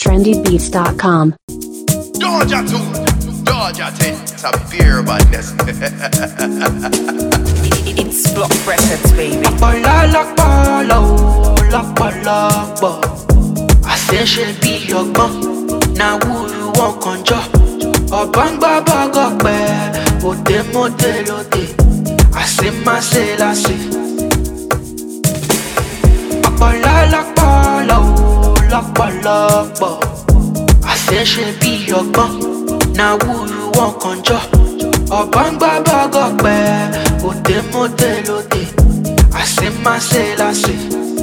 trendybeats.com. Georgia too, Georgia 10, it's a beer badness. It's Block Records, baby. Lakpa. I say she be your gun. Now who you want conjure? Obangba bagokbe, ode modelote. I say my say la say. Lakpa. I say she be your gun. Now who you want conjure? Obangba bagokbe, ode modelote. I say my say la say.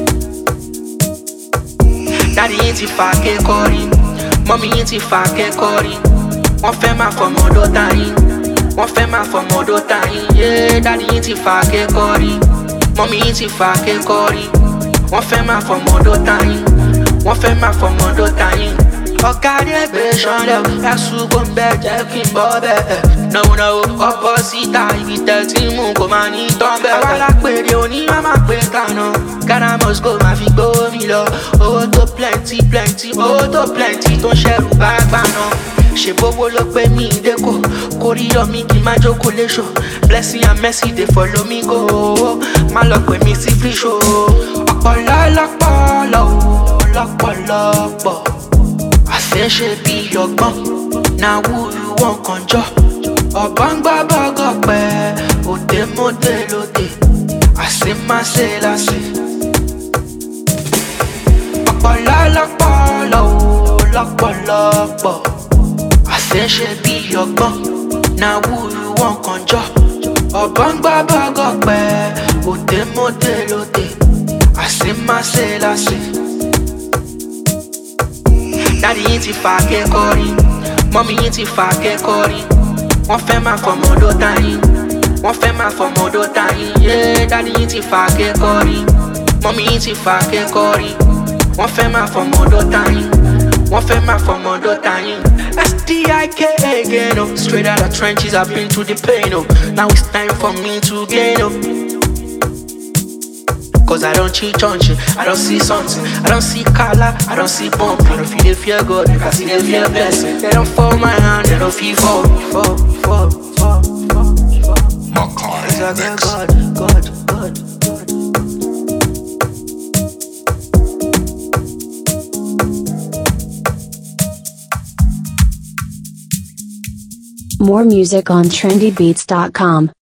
Daddy ain't if I get calling, mommy ain't if I get calling. One fema for modo time, one fema for modo time. Yeah, daddy ain't if I get calling, mommy ain't if I get calling. One fema for modo time, one fema for modo time. Okade beshan le, yasu gombe jekin bobe. No, opposite ibi tẹ́tí mú kò máa ní tán bẹ́ẹ̀. Àwa la pèrè òní má má pè kànáà. Ghana must go máa fi gbówó mi lọ. Owó tó plenty, owó tó plenty tó ń ṣẹ̀rù bá gbà náà. Ṣé bówó ló pé mi ìdẹ́kọ̀? Kóríyọ̀ mi kì í má jókòó léṣo. Blessing and mercy dey follow me go. Má lọ pè mí sí free show. Lọ́pọ̀lọpọ̀. I say she be your gun. Now who you want conjure? Obangba bagokbe, ode modelote. I say my say la say. Lakpa. I say she be your gun. Now who you want conjure? Obangba bagokbe, ode modelote. I say my say la say. Daddy ain't if I get calling, mommy ain't if I get calling. One fema for modo time, one fema for modo time. Yeah, daddy ain't if I get calling, mommy ain't if I get calling. One fema for modo time, one fema for modo time. SDIK again, oh. Straight out of trenches, I've been through the pain, oh. Now it's time for me to gain, oh. Cause I don't cheat on shit, I don't see something, I don't see color, I don't see bump. I don't feel they fear God, I see they fear blessing. They don't fall my hand, they don't feel fall. Makai Mix. God. More music on trendybeats.com.